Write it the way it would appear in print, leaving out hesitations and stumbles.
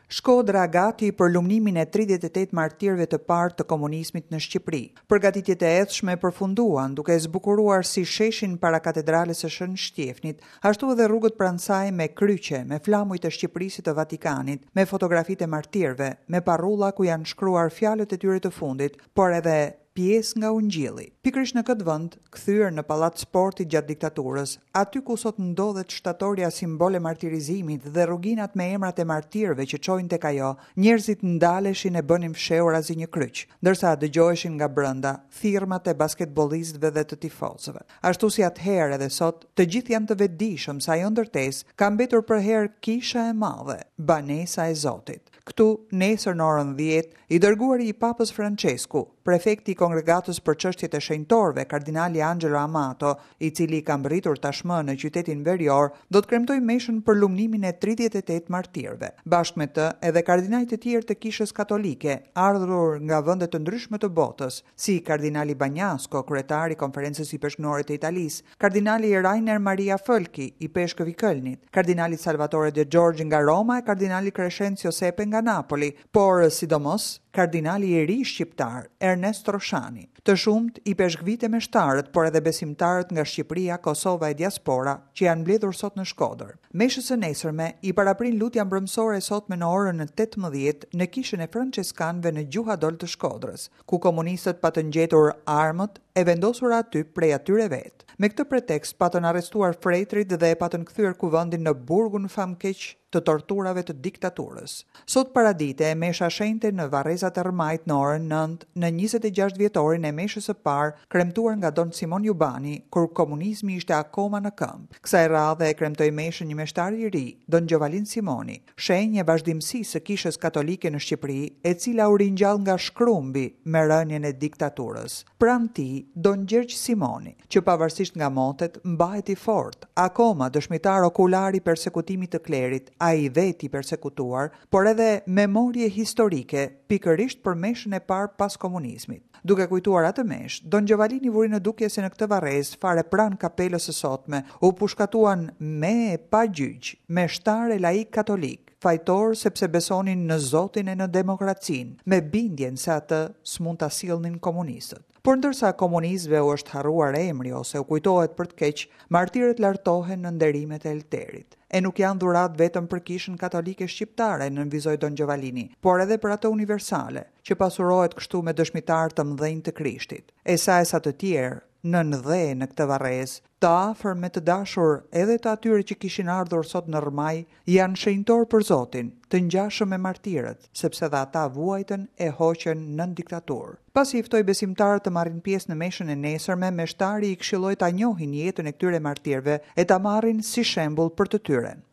Shkodra gati për lumnimin e 38 martirëve të parë të komunizmit në Shqipëri. Përgatitjet e ecshme përfunduan duke zbukuruar si sheshin para katedrales së Shën Shtjefnit, ashtu edhe rrugët pranë saj me kryqe, me flamuj të Shqipërisë të Vatikanit, me fotografitë e martirëve, me parrulla ku janë shkruar fjalët e tyre të fundit, por edhe pjesë nga Ungjilli. Pikërisht në këtë vend, kthyer në Pallat Sportit gjatë diktaturës, aty ku sot ndodhet shtatorja simbole martirizimit dhe rruginat me emrat e martirëve që çojnë tek ajo, njerëzit ndaleshin e bënin fshehur azi një kryq, ndërsa dëgjoheshin nga brenda thirrmat e basketbollistëve dhe të tifozëve. Ashtu si atëherë edhe sot, të gjithë janë të vetëdijshëm se ajo ndërtesë ka mbetur për herë kisha e madhe, banesa e Zotit. Këtu, nesër në orën 10, i dërguari i Papës Francesku, prefekti i Kongregatës për çështjet e shenjtorëve, kardinali Angelo Amato, i cili ka mbërritur tashmë në qytetin verior, do të kremtojë meshën për lumnimin e 38 martirëve. Bashkë me të, edhe kardinalët e tjerë të Kishës Katolike, ardhur nga vende të ndryshme të botës, si kardinali Bagnasco, kryetari i Konferencës i Peshkënorë të Italisë, kardinali Rainer Maria Fölki, i Peshkëve Kölnit, kardinali Salvatore De Giorgi nga Roma e kardinali Crescenzio Sepe nga Napoli, por sidomos kardinali i ri shqiptar Ernest Roshani. Të shumt i peshkvite meshtarët, por edhe besimtarët nga Shqipëria, Kosova e diaspora që janë mbledhur sot në Shkodër. Meshës së nesërme i paraprin lutja mbrëmsore sotme në orën 18 në kishën e franceskanëve në Gjuhadol të Shkodrës, ku komunistët patën gjetur armët e vendosur aty prej atyre vetë. Me këtë pretekst patën arrestuar frejtrit dhe patën kthyer kuvendin në burgun famkeq të torturave të diktaturës. Sot paradite, mesha shenjte në Varrezat e Rmajt në orën 9 në 26 vjetorin e meshës së parë kremtuar nga Don Simon Jubani, kur komunizmi ishte akoma në këmbë. Kësaj radhe e kremtoi meshën një meshtar i ri, Don Giovalin Simoni, shenjë e vazhdimësisë së Kishës Katolike në Shqipëri, e cila u ringjall nga shkrumbi me rënien e diktaturës. Pranë tij, Don Gjergj Simoni, që pavarësisht nga motet, mbaheti fort, akoma dëshmitar okular i persekutimit të klerit, a i veti persekutuar, por edhe memorie historike, pikërisht për meshën e parë pas komunizmit. Duke kujtuar atë meshë, Don Giovalini vuri në dukje se në këtë Varrezë, fare pranë kapelës së sotme, u pushkatuan me e pa gjyq, meshtar e laik katolik, fajtor sepse besonin në Zotin e në demokracinë, me bindjen se atë s'mund ta sillnin komunistët. Por ndërsa komunistëve u është harruar emri ose u kujtohet për të keq, martirët lartohen në nderimet e Elterit. E nuk janë dhurat vetëm për Kishën Katolike shqiptare, nënvizoi Don Giovalini, por edhe për atë universale, që pasurohet kështu me dëshmitar të mëdhenj të Krishtit. E sa të tjerë, në këtë Varrezë, të afër me të dashur edhe të atyre që kishin ardhur sot në Rmaj, janë shenjtor për Zotin, të ngjashëm me martirët, sepse dhe ata vuajtën e hoqën nën diktaturë. Pasi i ftoi besimtarët të marrin pjesë në meshën e nesërme, meshtari i këshilloi ta njohin jetën e këtyre martirëve e ta marrin si shembull për të tyren.